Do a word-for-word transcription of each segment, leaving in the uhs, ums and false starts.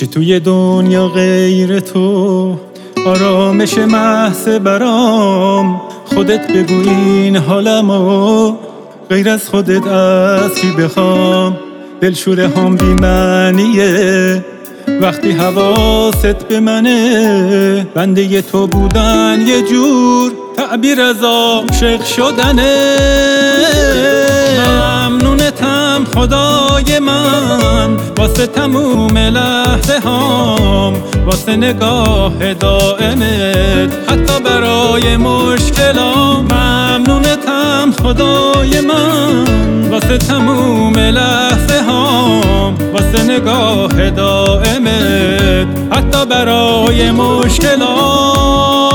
چی توی دنیا غیر تو آرامش محض برام؟ خودت بگو این حالمو، غیر از خودت از کی بخوام؟ دلشوره هم بی معنیه وقتی حواست به منه. بنده تو بودن یه جور تعبیر از عاشق شدنه. ممنونتم خدای من واسه تموم لحظه هام، واسه نگاه دائمت حتی برای مشکلام. ممنونتم خدای من واسه تموم لحظه هام، واسه نگاه دائمت حتی برای مشکلام.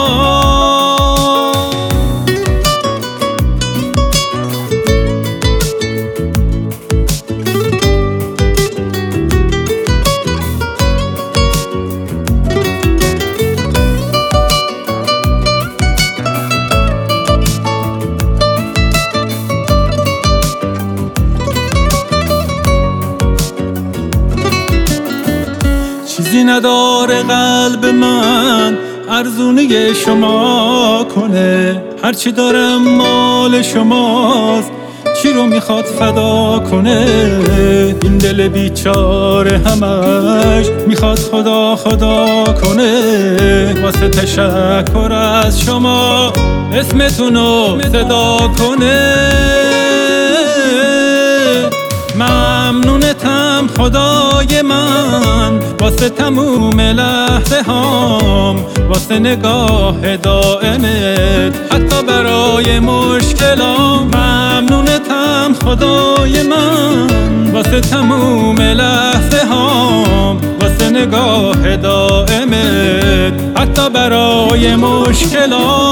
چیزی نداره قلب من ارزونی شما کنه، هرچی دارم مال شماست، چی رو میخواد فدا کنه؟ این دل بیچاره همش میخواد خدا خدا کنه، واسه تشکر از شما اسمتونو صدا کنه. ممنونتم خدای من واسه تموم لحظه هام، واسه نگاه دائمت حتی برای مشکلام. ممنونتم خدای من واسه تموم لحظه هام، واسه نگاه دائمت حتی برای مشکلام.